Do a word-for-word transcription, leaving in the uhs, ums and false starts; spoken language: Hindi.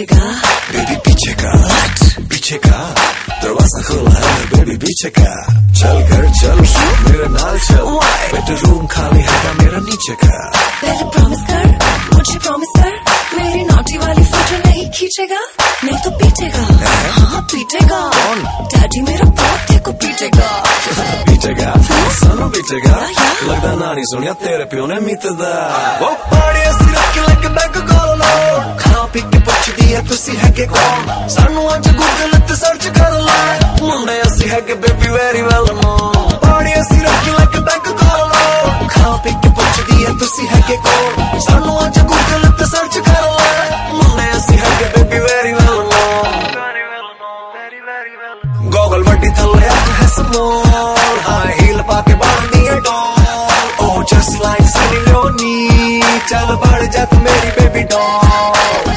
पीछे का बेबी पीछे का पीछे का दरवाजा खुला है बेबी पीछे का चल कर चल मेरे नाल चल बेडरूम खाली है मेरा नीचे का पहले प्रॉमिस कर मुझे प्रॉमिस कर मेरी नॉटी वाली फोटो नहीं खींचेगा नहीं तो पीटेगा हाँ पीटेगा डैडी मेरा पोते को पीटेगा पीटेगा सानू पीटेगा लगदा ना नहीं सुनिया तेरे प्यो ने मितदा वो पाड़ी असी रख लग बैग कॉल खा पी के पुछदी है तुसी है के कौन सानू अज गूगल ते सर्च कर ला मुंडे असी है के बेबी वेरी वेल नो पाड़ी असी रख लग बैग कॉल खा पी के पुछदी है तुसी है के कौन सानू अज गूगल ते सर्च कर ला मुंडे असी है के बेबी वेरी वेल नो गॉगल वड्डी थल्ले अख है स्मॉल हाई हील पाके बांधी है doll oh just like Sunny Leone चल बढ़ जा तू मेरी बेबी डॉल